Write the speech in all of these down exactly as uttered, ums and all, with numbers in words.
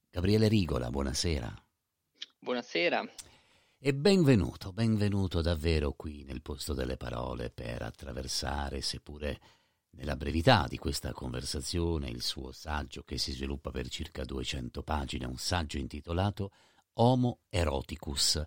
Gabriele Rigola, buonasera. Buonasera. E benvenuto, benvenuto davvero qui nel posto delle parole per attraversare, seppure nella brevità di questa conversazione, il suo saggio che si sviluppa per circa duecento pagine, un saggio intitolato Homo Eroticus,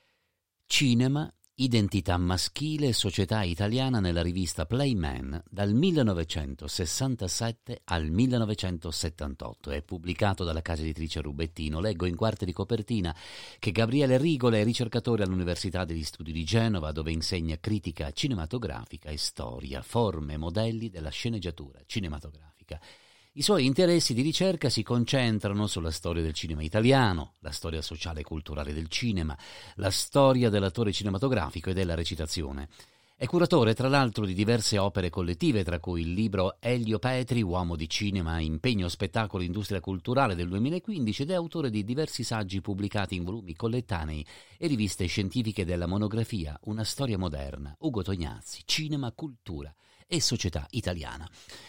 cinema, identità maschile e società italiana nella rivista Playman dal millenovecentosessantasette al millenovecentosettantotto. È pubblicato dalla casa editrice Rubettino. Leggo in quarta di copertina che Gabriele Rigola è ricercatore all'Università degli Studi di Genova, dove insegna critica cinematografica e storia, forme e modelli della sceneggiatura cinematografica. I suoi interessi di ricerca si concentrano sulla storia del cinema italiano, la storia sociale e culturale del cinema, la storia dell'attore cinematografico e della recitazione. È curatore, tra l'altro, di diverse opere collettive, tra cui il libro Elio Petri, Uomo di cinema, impegno, spettacolo, industria culturale del duemilaquindici, ed è autore di diversi saggi pubblicati in volumi collettanei e riviste scientifiche della monografia Una storia moderna, Ugo Tognazzi, cinema, cultura e società italiana.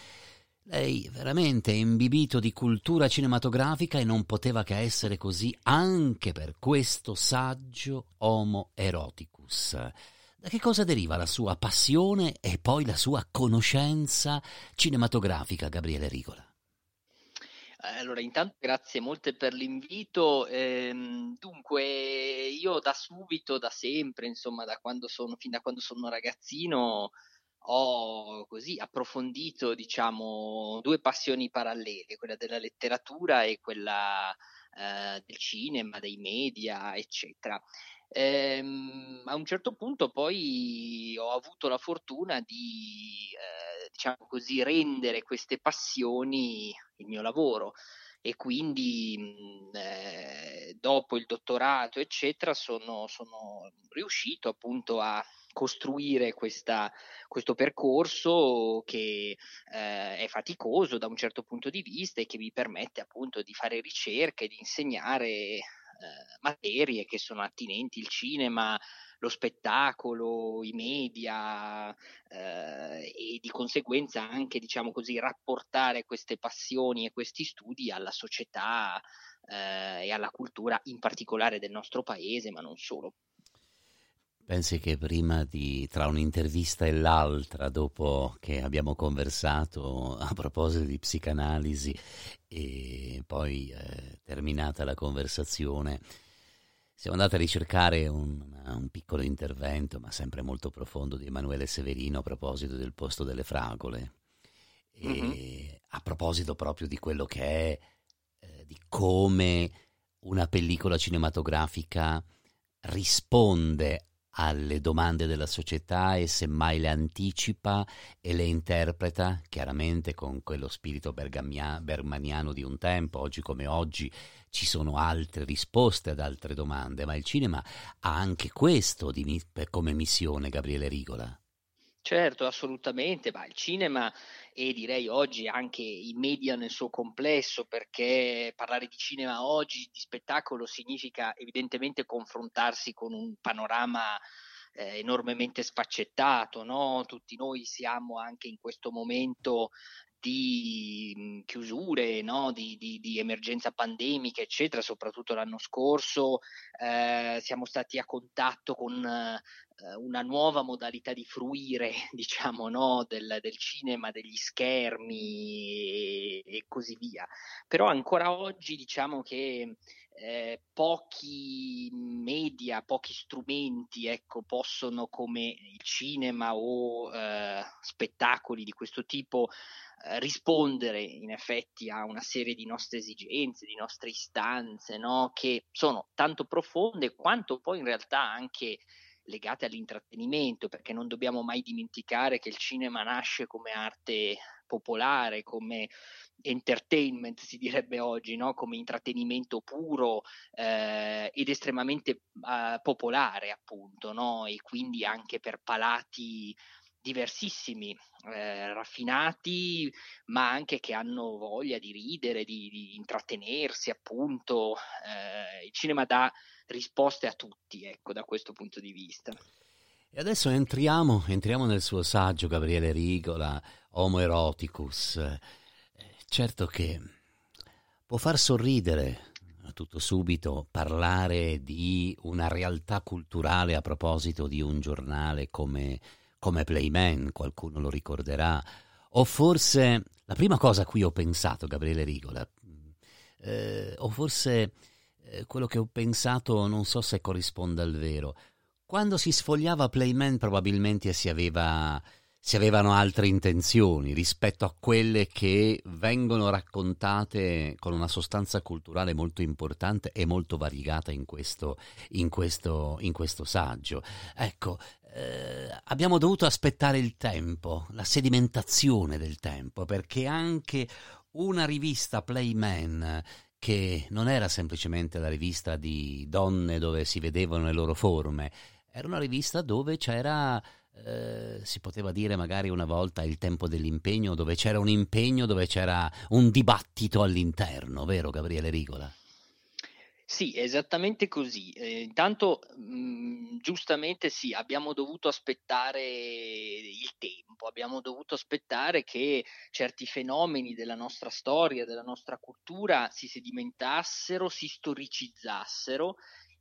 Lei veramente è imbibito di cultura cinematografica e non poteva che essere così anche per questo saggio Homo Eroticus. Da che cosa deriva la sua passione e poi la sua conoscenza cinematografica, Gabriele Rigola? Allora, intanto grazie molte per l'invito. Ehm, dunque, io da subito, da sempre, insomma, da quando sono, fin da quando sono ragazzino, ho così approfondito, diciamo, due passioni parallele, quella della letteratura e quella eh, del cinema, dei media, eccetera. Ehm, a un certo punto poi ho avuto la fortuna di, eh, diciamo così, rendere queste passioni il mio lavoro. E quindi mh, eh, dopo il dottorato, eccetera, sono, sono riuscito appunto a costruire questa, questo percorso che eh, è faticoso da un certo punto di vista e che mi permette appunto di fare ricerche, di insegnare eh, materie che sono attinenti il cinema, lo spettacolo, i media eh, e di conseguenza anche, diciamo così, rapportare queste passioni e questi studi alla società eh, e alla cultura in particolare del nostro paese, ma non solo. Pensi che prima di, tra un'intervista e l'altra, dopo che abbiamo conversato a proposito di psicanalisi e poi eh, terminata la conversazione, siamo andati a ricercare un, un piccolo intervento, ma sempre molto profondo, di Emanuele Severino a proposito del posto delle fragole e Mm-hmm. a proposito proprio di quello che è, eh, di come una pellicola cinematografica risponde alle domande della società e semmai le anticipa e le interpreta, chiaramente con quello spirito bergamia- bermaniano di un tempo. Oggi come oggi ci sono altre risposte ad altre domande, ma il cinema ha anche questo di mi- come missione, Gabriele Rigola. Certo, assolutamente, ma il cinema e direi oggi anche i media nel suo complesso, perché parlare di cinema oggi, di spettacolo, significa evidentemente confrontarsi con un panorama eh, enormemente sfaccettato, no? Tutti noi siamo anche in questo momento di mh, chiusure, no? di, di, di emergenza pandemica, eccetera, soprattutto l'anno scorso eh, siamo stati a contatto con eh, una nuova modalità di fruire, diciamo, no? del, del cinema, degli schermi e, e così via. Però ancora oggi diciamo che eh, pochi media, pochi strumenti, ecco, possono come il cinema o eh, spettacoli di questo tipo eh, rispondere in effetti a una serie di nostre esigenze, di nostre istanze, no? Che sono tanto profonde quanto poi in realtà anche legate all'intrattenimento, perché non dobbiamo mai dimenticare che il cinema nasce come arte popolare, come entertainment si direbbe oggi, no? Come intrattenimento puro eh, ed estremamente eh, popolare appunto, no? E quindi anche per palati diversissimi, eh, raffinati, ma anche che hanno voglia di ridere, di, di intrattenersi appunto. Eh, il cinema dà risposte a tutti, ecco, da questo punto di vista. E adesso entriamo, entriamo nel suo saggio, Gabriele Rigola, Homo Eroticus. Eh, certo che può far sorridere tutto subito parlare di una realtà culturale a proposito di un giornale come, come Playman, qualcuno lo ricorderà, o forse la prima cosa a cui ho pensato, Gabriele Rigola, eh, o forse eh, quello che ho pensato non so se corrisponda al vero. Quando si sfogliava Playman probabilmente si aveva, si avevano altre intenzioni rispetto a quelle che vengono raccontate con una sostanza culturale molto importante e molto variegata in questo, in questo, in questo saggio. Ecco, eh, abbiamo dovuto aspettare il tempo, la sedimentazione del tempo, perché anche una rivista Playman, che non era semplicemente la rivista di donne dove si vedevano le loro forme, era una rivista dove c'era, eh, si poteva dire magari una volta, il tempo dell'impegno, dove c'era un impegno, dove c'era un dibattito all'interno, vero Gabriele Rigola? Sì, esattamente così. Eh, intanto, mh, giustamente sì, abbiamo dovuto aspettare il tempo, abbiamo dovuto aspettare che certi fenomeni della nostra storia, della nostra cultura si sedimentassero, si storicizzassero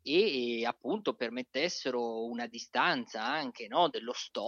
e, e appunto permettessero una distanza anche, no, dello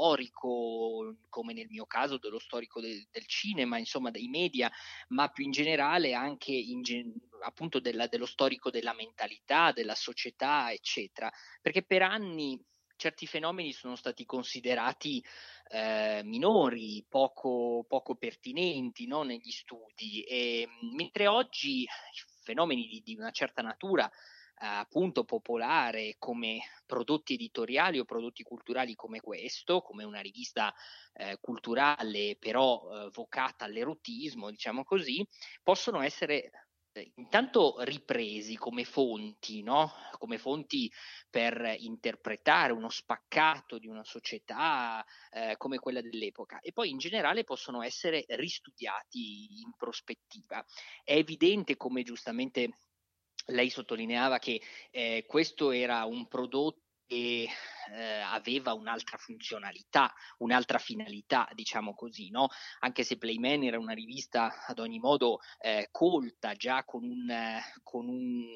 storico, come nel mio caso dello storico de- del cinema, insomma dei media, ma più in generale anche in gen- appunto della, dello storico della mentalità, della società, eccetera. Perché per anni certi fenomeni sono stati considerati eh, minori, poco, poco pertinenti, no, negli studi, e, mentre oggi fenomeni di, di una certa natura, eh, appunto popolare, come prodotti editoriali o prodotti culturali come questo, come una rivista eh, culturale però eh, vocata all'erotismo, diciamo così, possono essere eh, intanto ripresi come fonti, no? Come fonti per interpretare uno spaccato di una società eh, come quella dell'epoca, e poi in generale possono essere ristudiati in prospettiva. È evidente, come giustamente lei sottolineava, che eh, questo era un prodotto che eh, aveva un'altra funzionalità, un'altra finalità, diciamo così, no? Anche se Playman era una rivista ad ogni modo eh, colta, già con un, eh, con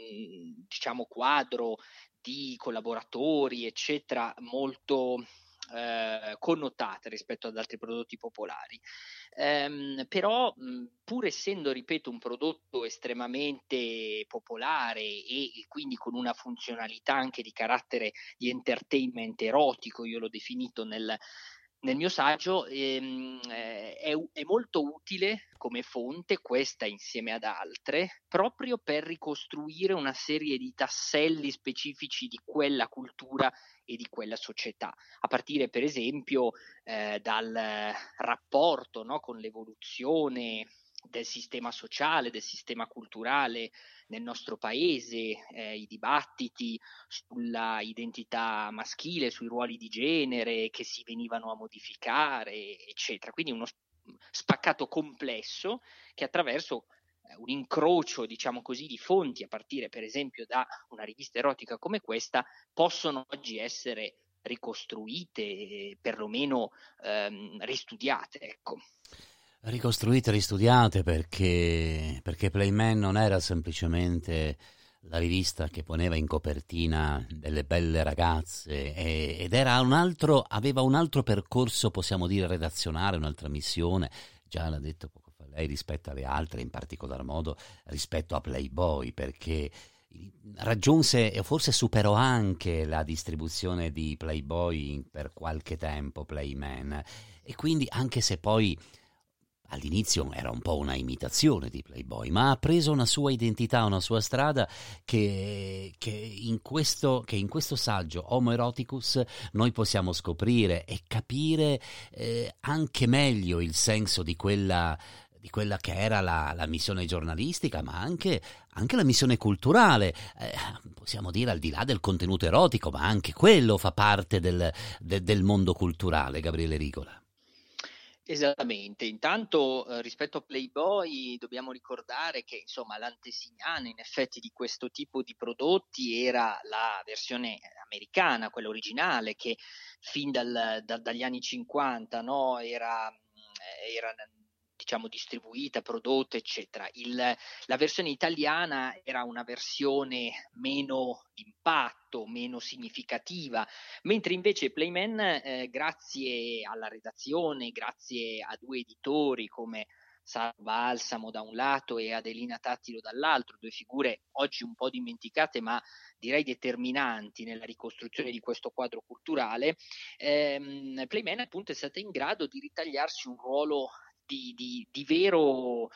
un diciamo, quadro di collaboratori, eccetera, molto eh, connotate rispetto ad altri prodotti popolari. Ehm, però, mh, pur essendo, ripeto, un prodotto estremamente popolare e, e quindi con una funzionalità anche di carattere di entertainment erotico, io l'ho definito nel, nel mio saggio, ehm, eh, è, è molto utile come fonte, questa insieme ad altre, proprio per ricostruire una serie di tasselli specifici di quella cultura e di quella società, a partire per esempio eh, dal rapporto, no, con l'evoluzione del sistema sociale, del sistema culturale nel nostro paese, eh, i dibattiti sulla identità maschile, sui ruoli di genere che si venivano a modificare, eccetera. Quindi uno spaccato complesso che attraverso un incrocio, diciamo così, di fonti, a partire per esempio da una rivista erotica come questa, possono oggi essere ricostruite, perlomeno ehm, ristudiate, ecco. Ricostruite, ristudiate perché, perché Playman non era semplicemente la rivista che poneva in copertina delle belle ragazze e- ed era un altro, aveva un altro percorso, possiamo dire, redazionale, un'altra missione, già l'ha detto poco fa lei, rispetto alle altre, in particolar modo rispetto a Playboy, perché raggiunse e forse superò anche la distribuzione di Playboy in- per qualche tempo, Playman, e quindi anche se poi all'inizio era un po' una imitazione di Playboy, ma ha preso una sua identità, una sua strada che, che, in, questo, che in questo saggio Homo Eroticus noi possiamo scoprire e capire eh, anche meglio il senso di quella, di quella che era la, la missione giornalistica, ma anche, anche la missione culturale, eh, possiamo dire al di là del contenuto erotico, ma anche quello fa parte del, de, del mondo culturale, Gabriele Rigola. Esattamente, intanto eh, rispetto a Playboy dobbiamo ricordare che insomma l'antesignana in effetti di questo tipo di prodotti era la versione americana, quella originale, che fin dal, da- dagli anni cinquanta, no, era, era diciamo distribuita, prodotta, eccetera. Il, la versione italiana era una versione meno d'impatto, meno significativa, mentre invece Playman, eh, grazie alla redazione, grazie a due editori come Sara Balsamo da un lato e Adelina Tattilo dall'altro, due figure oggi un po' dimenticate ma direi determinanti nella ricostruzione di questo quadro culturale, ehm, Playman appunto è stata in grado di ritagliarsi un ruolo di, di, di vero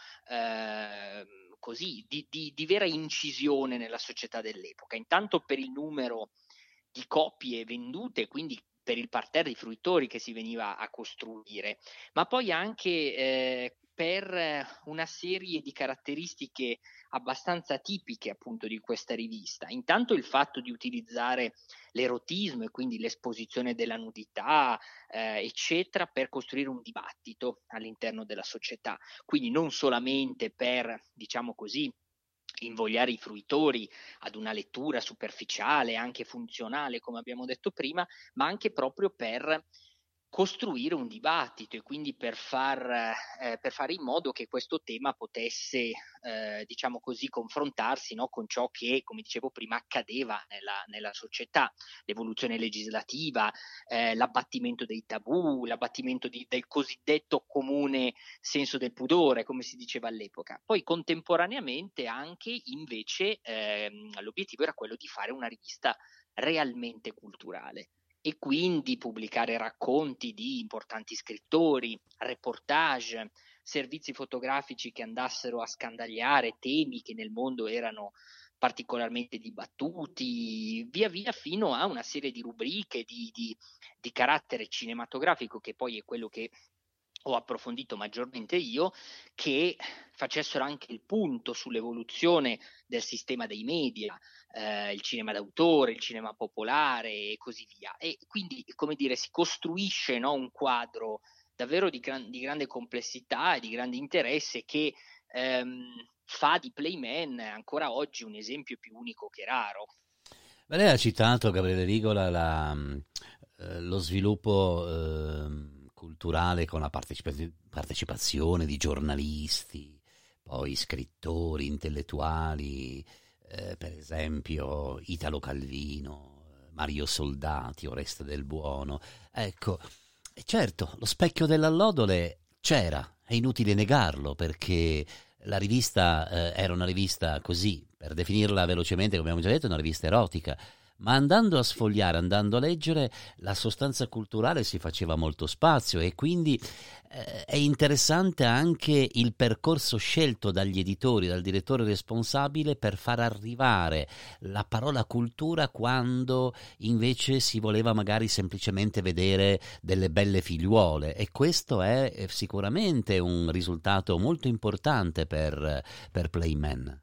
eh, così, di, di, di vera incisione nella società dell'epoca, intanto per il numero di copie vendute, quindi per il parterre di fruitori che si veniva a costruire, ma poi anche eh, per una serie di caratteristiche abbastanza tipiche appunto di questa rivista. Intanto il fatto di utilizzare l'erotismo e quindi l'esposizione della nudità, eh, eccetera, per costruire un dibattito all'interno della società. Quindi non solamente per, diciamo così, invogliare i fruitori ad una lettura superficiale, anche funzionale, come abbiamo detto prima, ma anche proprio per costruire un dibattito e quindi per far eh, per fare in modo che questo tema potesse eh, diciamo così confrontarsi, no, con ciò che, come dicevo prima, accadeva nella, nella società, l'evoluzione legislativa, eh, l'abbattimento dei tabù, l'abbattimento di, del cosiddetto comune senso del pudore, come si diceva all'epoca. Poi contemporaneamente anche invece ehm, l'obiettivo era quello di fare una rivista realmente culturale e quindi pubblicare racconti di importanti scrittori, reportage, servizi fotografici che andassero a scandagliare temi che nel mondo erano particolarmente dibattuti, via via fino a una serie di rubriche di, di, di carattere cinematografico, che poi è quello che ho approfondito maggiormente io, che facessero anche il punto sull'evoluzione del sistema dei media, eh, il cinema d'autore, il cinema popolare e così via. E quindi, come dire, si costruisce, no, un quadro davvero di, gran, di grande complessità e di grande interesse che ehm, fa di Playman ancora oggi un esempio più unico che raro. Lei ha citato, Gabriele Rigola, la, eh, lo sviluppo eh, culturale con la partecipa- partecipazione di giornalisti, poi scrittori, intellettuali, eh, per esempio Italo Calvino, Mario Soldati, Oreste del Buono. Ecco, e certo, lo specchio dell'allodole c'era, è inutile negarlo, perché la rivista eh, era una rivista così, per definirla velocemente, come abbiamo già detto, una rivista erotica, ma andando a sfogliare, andando a leggere, la sostanza culturale si faceva molto spazio e quindi eh, è interessante anche il percorso scelto dagli editori, dal direttore responsabile per far arrivare la parola cultura quando invece si voleva magari semplicemente vedere delle belle figliuole, e questo è sicuramente un risultato molto importante per, per Playman.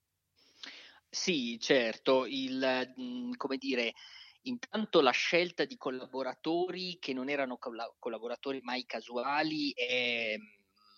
Sì, certo, il, mh, come dire, intanto la scelta di collaboratori che non erano colla- collaboratori mai casuali è mh,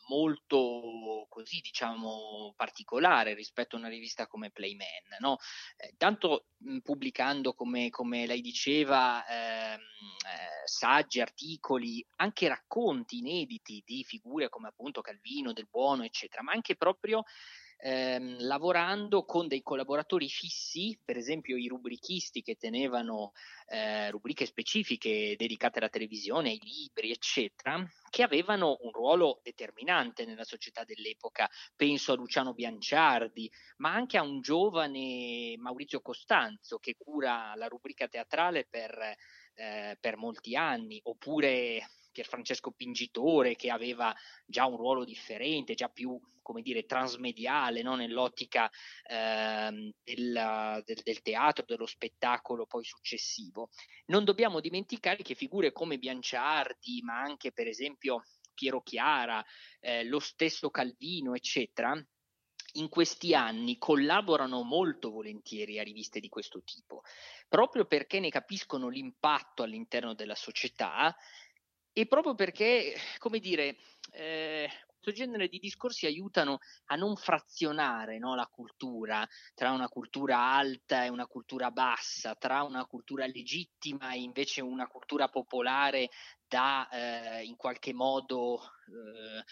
molto così, diciamo, particolare rispetto a una rivista come Playman, no? Eh, tanto mh, pubblicando, come, come lei diceva, ehm, eh, saggi, articoli, anche racconti inediti di figure come appunto Calvino, Del Buono, eccetera, ma anche proprio ehm, lavorando con dei collaboratori fissi, per esempio i rubrichisti che tenevano eh, rubriche specifiche dedicate alla televisione, ai libri, eccetera, che avevano un ruolo determinante nella società dell'epoca. Penso a Luciano Bianciardi, ma anche a un giovane Maurizio Costanzo che cura la rubrica teatrale per, eh, per molti anni, oppure Pierfrancesco Pingitore che aveva già un ruolo differente, già più, come dire, transmediale, no? Nell'ottica ehm, del, del, del teatro, dello spettacolo poi successivo. Non dobbiamo dimenticare che figure come Bianciardi, ma anche per esempio Piero Chiara, eh, lo stesso Calvino, eccetera, in questi anni collaborano molto volentieri a riviste di questo tipo, proprio perché ne capiscono l'impatto all'interno della società e proprio perché, come dire, eh, questo genere di discorsi aiutano a non frazionare, no, la cultura tra una cultura alta e una cultura bassa, tra una cultura legittima e invece una cultura popolare da eh, in qualche modo eh,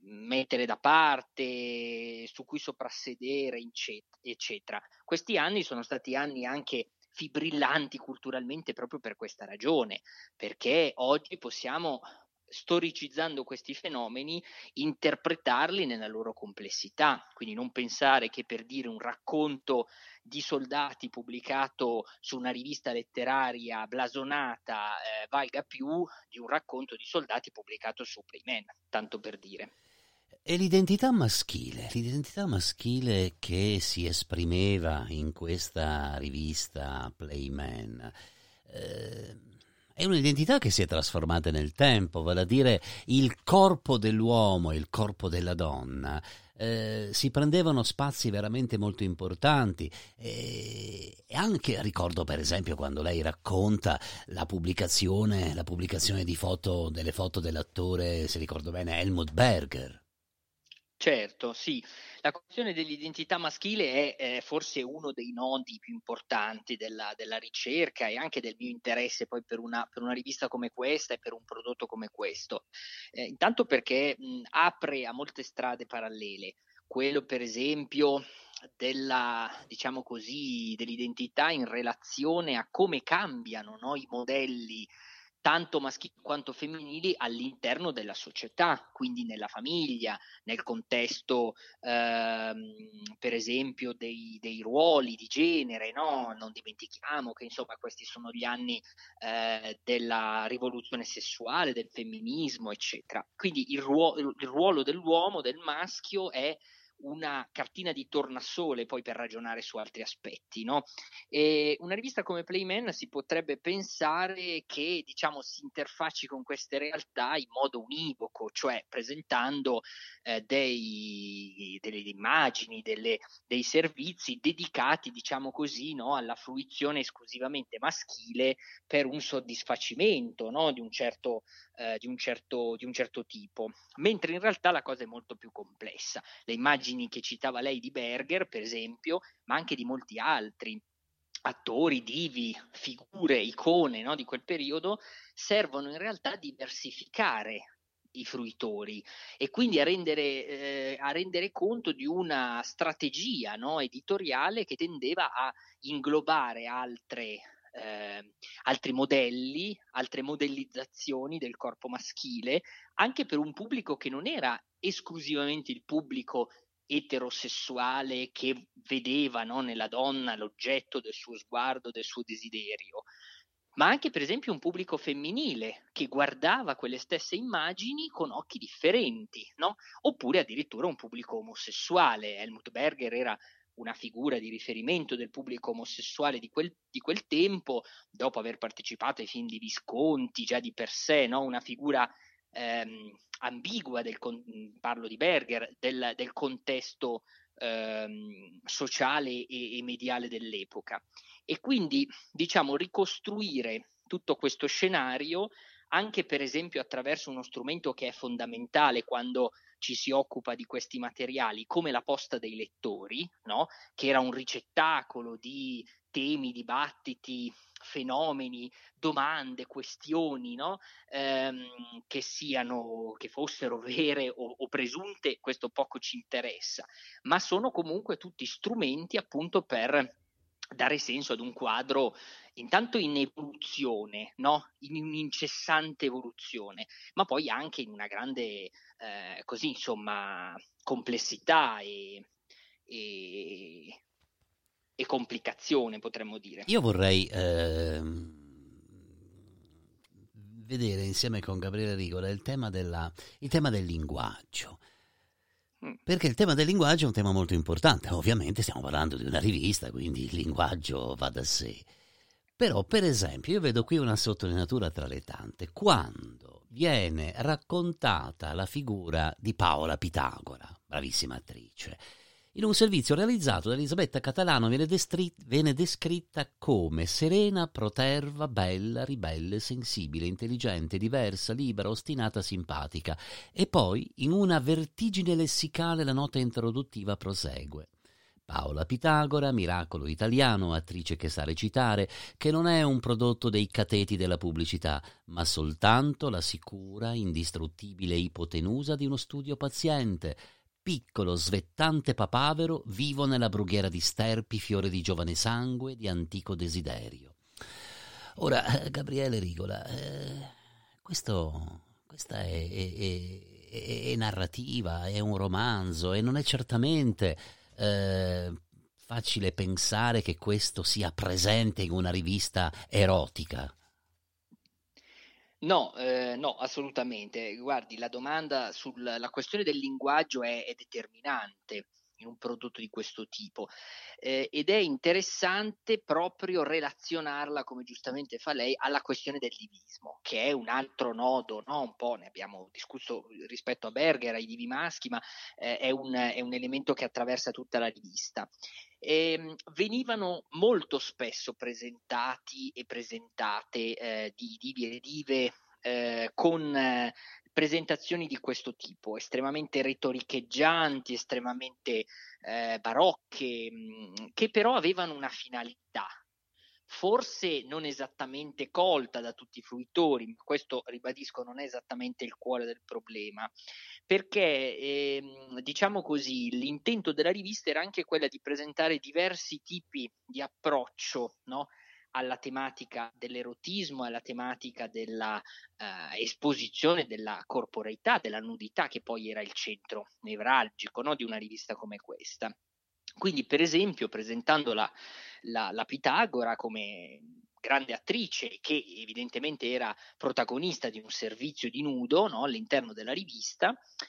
mettere da parte, su cui soprassedere, eccetera. Questi anni sono stati anni anche fibrillanti culturalmente proprio per questa ragione, perché oggi possiamo, storicizzando questi fenomeni, interpretarli nella loro complessità, quindi non pensare che per dire un racconto di soldati pubblicato su una rivista letteraria blasonata eh, valga più di un racconto di soldati pubblicato su Playman, tanto per dire. E l'identità maschile, l'identità maschile che si esprimeva in questa rivista Playman, eh, è un'identità che si è trasformata nel tempo, vale a dire il corpo dell'uomo e il corpo della donna eh, si prendevano spazi veramente molto importanti e, e anche ricordo per esempio quando lei racconta la pubblicazione, la pubblicazione di foto, delle foto dell'attore, se ricordo bene, Helmut Berger. Certo, sì. La questione dell'identità maschile è eh, forse uno dei nodi più importanti della, della ricerca e anche del mio interesse poi per una, per una rivista come questa e per un prodotto come questo. Eh, intanto perché mh, apre a molte strade parallele. Quello per esempio della, diciamo così, dell'identità in relazione a come cambiano, no, i modelli tanto maschili quanto femminili all'interno della società, quindi nella famiglia, nel contesto ehm, per esempio dei, dei ruoli di genere, no? Non dimentichiamo che insomma questi sono gli anni eh, della rivoluzione sessuale, del femminismo, eccetera. Quindi il, ruo- il ruolo dell'uomo, del maschio, è una cartina di tornasole poi per ragionare su altri aspetti, no? E una rivista come Playman si potrebbe pensare che, diciamo, si interfacci con queste realtà in modo univoco, cioè presentando eh, dei, delle immagini, delle, dei servizi dedicati, diciamo così, no, alla fruizione esclusivamente maschile per un soddisfacimento, no, di un certo eh, di un certo di un certo tipo, mentre in realtà la cosa è molto più complessa. Le immagini che citava lei di Berger, per esempio, ma anche di molti altri attori, divi, figure, icone, no, di quel periodo, servono in realtà a diversificare i fruitori e quindi a rendere, eh, a rendere conto di una strategia, no, editoriale che tendeva a inglobare altre Eh, altri modelli, altre modellizzazioni del corpo maschile, anche per un pubblico che non era esclusivamente il pubblico eterosessuale che vedeva, no, nella donna l'oggetto del suo sguardo, del suo desiderio, ma anche per esempio un pubblico femminile che guardava quelle stesse immagini con occhi differenti, no? Oppure addirittura un pubblico omosessuale. Helmut Berger era una figura di riferimento del pubblico omosessuale di quel, di quel tempo, dopo aver partecipato ai film di Visconti, già di per sé, no? Una figura ehm, ambigua, del, parlo di Berger, del, del contesto ehm, sociale e, e mediale dell'epoca. E quindi, diciamo, ricostruire tutto questo scenario anche per esempio attraverso uno strumento che è fondamentale quando ci si occupa di questi materiali, come la posta dei lettori, no? Che era un ricettacolo di temi, dibattiti, fenomeni, domande, questioni, no? ehm, che siano, che fossero vere o, o presunte, questo poco ci interessa, ma sono comunque tutti strumenti appunto per dare senso ad un quadro intanto in evoluzione, no? In un'incessante evoluzione, ma poi anche in una grande eh, così insomma complessità e, e, e complicazione, potremmo dire. Io vorrei eh, vedere insieme con Gabriele Rigola il tema, della, il tema del linguaggio. Perché il tema del linguaggio è un tema molto importante. Ovviamente stiamo parlando di una rivista, quindi il linguaggio va da sé. Però, per esempio, io vedo qui una sottolineatura tra le tante. Quando viene raccontata la figura di Paola Pitagora, bravissima attrice, in un servizio realizzato da Elisabetta Catalano viene, destri- viene descritta come serena, proterva, bella, ribelle, sensibile, intelligente, diversa, libera, ostinata, simpatica. E poi, in una vertigine lessicale, la nota introduttiva prosegue. Paola Pitagora, miracolo italiano, attrice che sa recitare, che non è un prodotto dei cateti della pubblicità, ma soltanto la sicura, indistruttibile ipotenusa di uno studio paziente. Piccolo, svettante papavero, vivo nella brughiera di sterpi, fiore di giovane sangue, di antico desiderio. Ora, eh, Gabriele Rigola, eh, questo, questa è, è, è, è narrativa, è un romanzo e non è certamente eh, facile pensare che questo sia presente in una rivista erotica. No, eh, no, assolutamente. Guardi, la domanda sulla questione del linguaggio è, è determinante in un prodotto di questo tipo, eh, ed è interessante proprio relazionarla, come giustamente fa lei, alla questione del divismo, che è un altro nodo, no? Un po' ne abbiamo discusso rispetto a Berger, ai divi maschi, ma eh, è, un, è un elemento che attraversa tutta la rivista. E venivano molto spesso presentati e presentate eh, di divi e dive eh, con eh, presentazioni di questo tipo, estremamente retoricheggianti, estremamente eh, barocche, mh, che però avevano una finalità, forse non esattamente colta da tutti i fruitori, ma questo, ribadisco, non è esattamente il cuore del problema, perché ehm, diciamo così, l'intento della rivista era anche quella di presentare diversi tipi di approccio, no? Alla tematica dell'erotismo, alla tematica della eh, esposizione della corporeità, della nudità, che poi era il centro nevralgico, no? Di una rivista come questa. Quindi, per esempio, presentando la, la, la Pitagora come grande attrice che evidentemente era protagonista di un servizio di nudo, no, all'interno della rivista,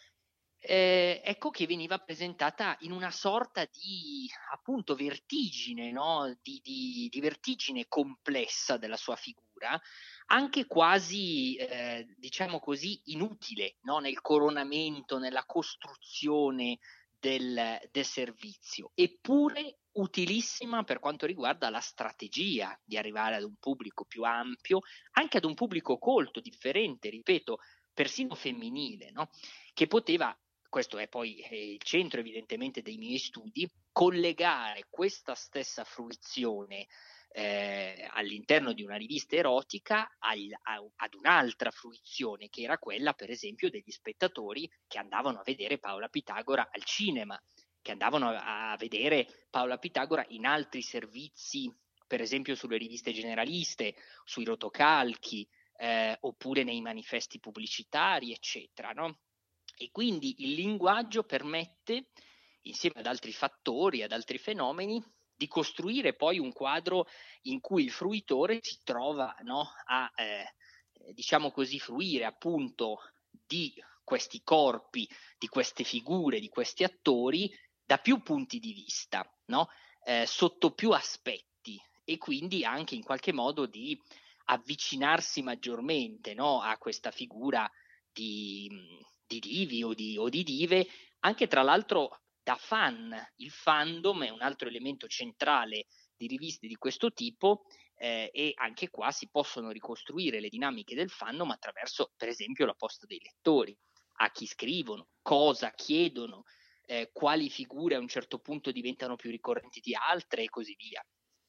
eh, ecco che veniva presentata in una sorta di appunto vertigine, no, di, di, di vertigine complessa della sua figura, anche quasi, eh, diciamo così, inutile, no, nel coronamento, nella costruzione del, del servizio, eppure utilissima per quanto riguarda la strategia di arrivare ad un pubblico più ampio, anche ad un pubblico colto, differente, ripeto, persino femminile, no? Che poteva, questo è poi il centro evidentemente dei miei studi, collegare questa stessa fruizione eh, all'interno di una rivista erotica al, a, ad un'altra fruizione, che era quella per esempio degli spettatori che andavano a vedere Paola Pitagora al cinema, che andavano a, a vedere Paola Pitagora in altri servizi, per esempio sulle riviste generaliste, sui rotocalchi, eh, oppure nei manifesti pubblicitari, eccetera, no? E quindi il linguaggio permette, insieme ad altri fattori, ad altri fenomeni, di costruire poi un quadro in cui il fruitore si trova, no, a, eh, diciamo così, fruire appunto di questi corpi, di queste figure, di questi attori da più punti di vista, no? eh, sotto più aspetti, e quindi anche in qualche modo di avvicinarsi maggiormente, no, a questa figura di, di divi o di, o di dive, anche tra l'altro da fan. Il fandom è un altro elemento centrale di riviste di questo tipo, eh, e anche qua si possono ricostruire le dinamiche del fandom attraverso, per esempio, la posta dei lettori, a chi scrivono, cosa chiedono, eh, quali figure a un certo punto diventano più ricorrenti di altre e così via.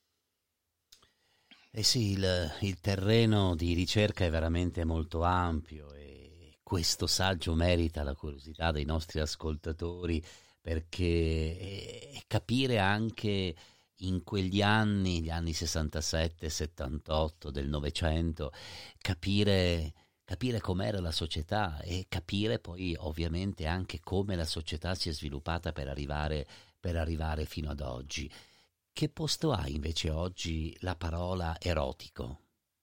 Eh sì, il, il terreno di ricerca è veramente molto ampio e questo saggio merita la curiosità dei nostri ascoltatori, perché eh, capire anche in quegli anni, gli anni sessantasette settantotto del Novecento, capire, capire com'era la società e capire poi ovviamente anche come la società si è sviluppata per arrivare, per arrivare fino ad oggi. Che posto ha invece oggi la parola erotico?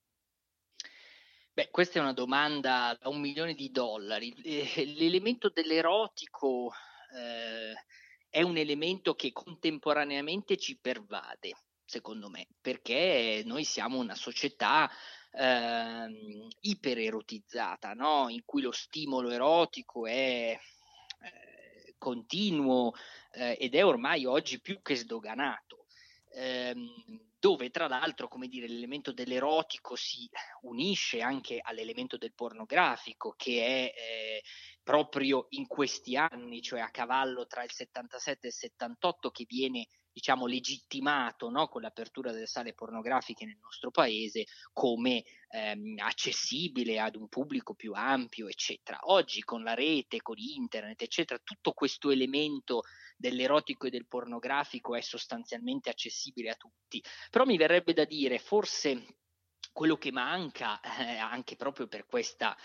Beh, questa è una domanda da un milione di dollari. Eh, L'elemento dell'erotico eh, è un elemento che contemporaneamente ci pervade, secondo me, perché noi siamo una società ehm, ipererotizzata, no? In cui lo stimolo erotico è eh, continuo eh, ed è ormai oggi più che sdoganato. Ehm, dove tra l'altro, come dire, l'elemento dell'erotico si unisce anche all'elemento del pornografico, che è eh, proprio in questi anni, cioè a cavallo tra il settantasette e il settantotto, che viene, diciamo, legittimato, no, con l'apertura delle sale pornografiche nel nostro paese come ehm, accessibile ad un pubblico più ampio, eccetera. Oggi con la rete, con internet, eccetera, tutto questo elemento dell'erotico e del pornografico è sostanzialmente accessibile a tutti. Però mi verrebbe da dire, forse quello che manca, eh, anche proprio per questa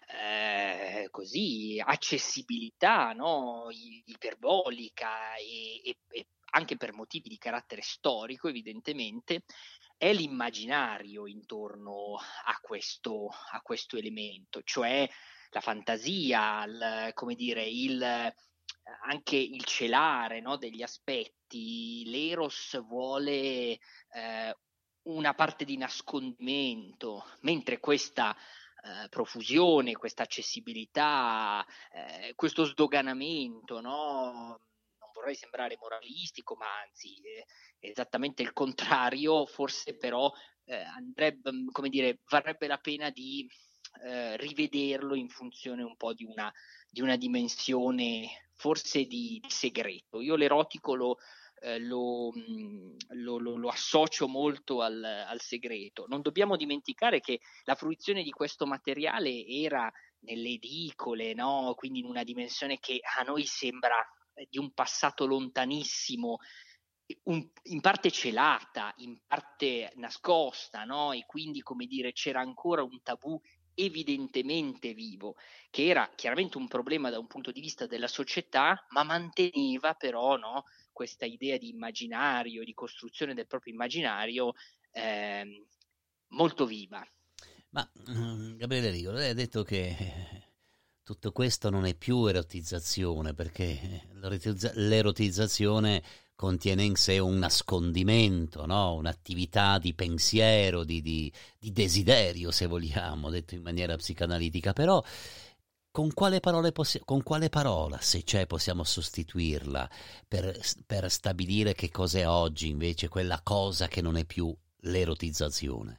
eh, così accessibilità, no, iperbolica e, e, e anche per motivi di carattere storico, evidentemente, è l'immaginario intorno a questo, a questo elemento, cioè la fantasia, il, come dire, il, anche il celare, no, degli aspetti. L'Eros vuole eh, una parte di nascondimento, mentre questa eh, profusione, questa accessibilità, eh, questo sdoganamento, no? Non vorrei sembrare moralistico, ma anzi eh, esattamente il contrario, forse però eh, andrebbe, come dire, varrebbe la pena di eh, rivederlo in funzione un po' di una, di una dimensione forse di, di segreto. Io l'erotico lo Eh, lo, lo, lo, lo associo molto al, al segreto. Non dobbiamo dimenticare che la fruizione di questo materiale era nelle edicole, no? Quindi in una dimensione che a noi sembra di un passato lontanissimo, un, in parte celata, in parte nascosta, no? E quindi, come dire, c'era ancora un tabù evidentemente vivo, che era chiaramente un problema da un punto di vista della società, ma manteneva però, no, questa idea di immaginario, di costruzione del proprio immaginario eh, molto viva. Ma Gabriele Rigo, lei ha detto che tutto questo non è più erotizzazione, perché l'erotizzazione contiene in sé un nascondimento, no? Un'attività di pensiero, di, di, di desiderio, se vogliamo, detto in maniera psicanalitica. Però con quale, parole possi- con quale parola, se c'è, possiamo sostituirla per, per stabilire che cos'è oggi invece quella cosa che non è più l'erotizzazione?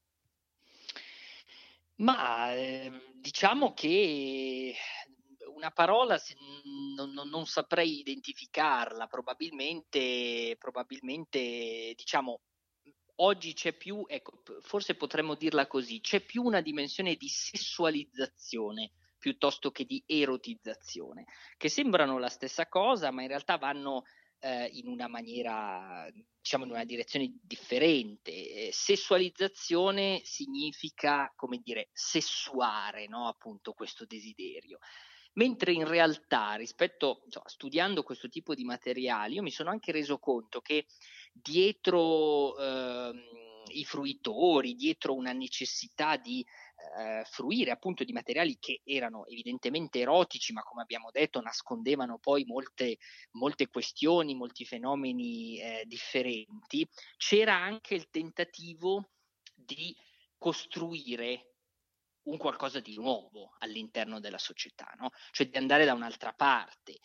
Ma eh, diciamo che una parola se, non, non, non saprei identificarla, probabilmente, probabilmente diciamo oggi c'è più, ecco, forse potremmo dirla così, c'è più una dimensione di sessualizzazione piuttosto che di erotizzazione, che sembrano la stessa cosa, ma in realtà vanno eh, in una maniera, diciamo, in una direzione differente. Eh, sessualizzazione significa, come dire, sessuare, no? Appunto questo desiderio. Mentre in realtà, rispetto, insomma, studiando questo tipo di materiali, io mi sono anche reso conto che dietro ehm, i fruitori, dietro una necessità di eh, fruire appunto di materiali che erano evidentemente erotici, ma come abbiamo detto nascondevano poi molte, molte questioni, molti fenomeni eh, differenti, c'era anche il tentativo di costruire un qualcosa di nuovo all'interno della società, no? Cioè di andare da un'altra parte,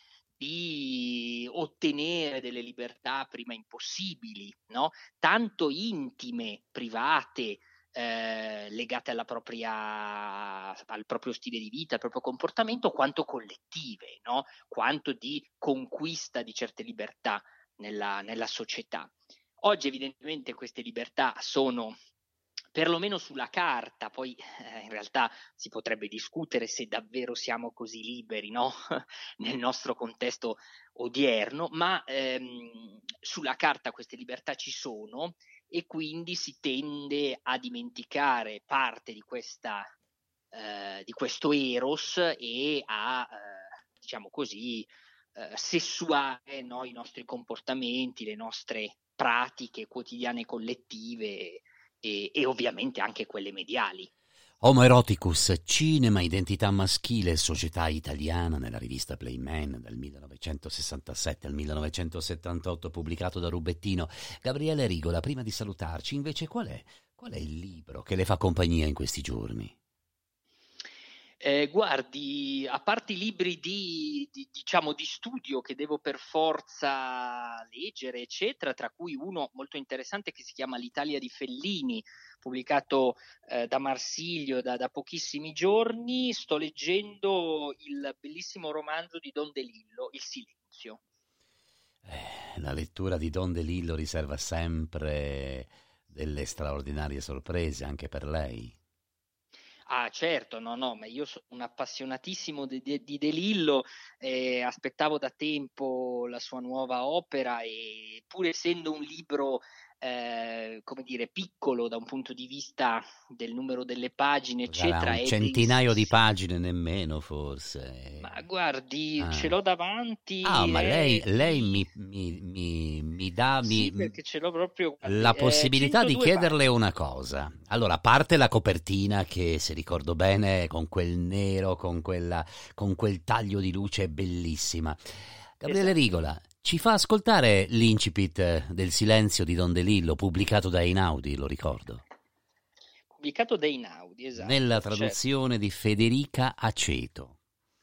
di ottenere delle libertà prima impossibili, no? Tanto intime, private, eh, legate alla propria, al proprio stile di vita, al proprio comportamento, quanto collettive, no? Quanto di conquista di certe libertà nella, nella società. Oggi evidentemente queste libertà sono perlomeno sulla carta, poi eh, in realtà si potrebbe discutere se davvero siamo così liberi, no? Nel nostro contesto odierno, ma ehm, sulla carta queste libertà ci sono e quindi si tende a dimenticare parte di, questa, eh, di questo eros e a, eh, diciamo così, eh, sessuare, no, i nostri comportamenti, le nostre pratiche quotidiane collettive e, e ovviamente anche quelle mediali. Homo eroticus, cinema, identità maschile e società italiana, nella rivista Playman dal millenovecentosessantasette al millenovecentosettantotto, pubblicato da Rubettino. Gabriele Rigola, prima di salutarci, invece, qual è, qual è il libro che le fa compagnia in questi giorni? Eh, guardi, a parte i libri di, di, diciamo, di studio che devo per forza leggere, eccetera, tra cui uno molto interessante che si chiama L'Italia di Fellini, pubblicato eh, da Marsilio da, da pochissimi giorni, sto leggendo il bellissimo romanzo di Don DeLillo, Il Silenzio. Eh, la lettura di Don DeLillo riserva sempre delle straordinarie sorprese anche per lei. Ah, certo, no, no, ma io sono un appassionatissimo di, di, di De Lillo, eh, aspettavo da tempo la sua nuova opera e pur essendo un libro, eh, come dire, piccolo da un punto di vista del numero delle pagine, Sarà eccetera, un è centinaio di densissimo. pagine, nemmeno forse. Ma guardi, ce Ah. l'ho davanti, Ah, ma lei, è lei di... mi, mi, mi, mi dà mi, Sì, perché ce l'ho proprio, guardi, la è possibilità di centodue chiederle pagine. una cosa. Allora, a parte la copertina che, se ricordo bene, con quel nero, con quella, con quel taglio di luce bellissima. Gabriele Esatto. Rigola, ci fa ascoltare l'incipit del Silenzio di Don DeLillo, pubblicato da Einaudi, lo ricordo, Pubblicato da Einaudi, nella esatto, certo. traduzione di Federica Aceto.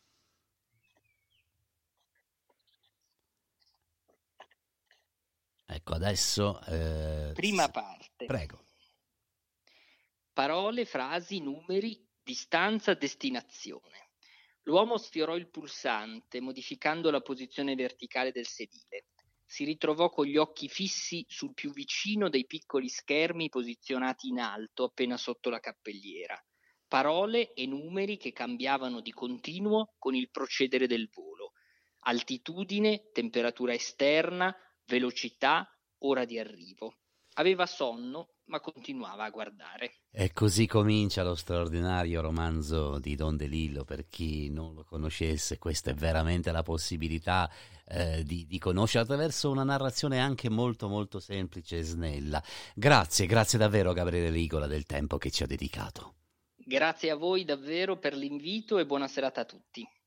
Ecco, adesso eh, Prima s- parte. prego. Parole, frasi, numeri, distanza, destinazione. L'uomo sfiorò il pulsante, modificando la posizione verticale del sedile. Si ritrovò con gli occhi fissi sul più vicino dei piccoli schermi posizionati in alto, appena sotto la cappelliera. Parole e numeri che cambiavano di continuo con il procedere del volo. Altitudine, temperatura esterna, velocità, ora di arrivo. Aveva sonno, ma continuava a guardare. E così comincia lo straordinario romanzo di Don DeLillo. Per chi non lo conoscesse, questa è veramente la possibilità eh, di, di conoscere attraverso una narrazione anche molto molto semplice e snella. Grazie, grazie davvero Gabriele Rigola del tempo che ci ha dedicato. Grazie a voi davvero per l'invito e buona serata a tutti.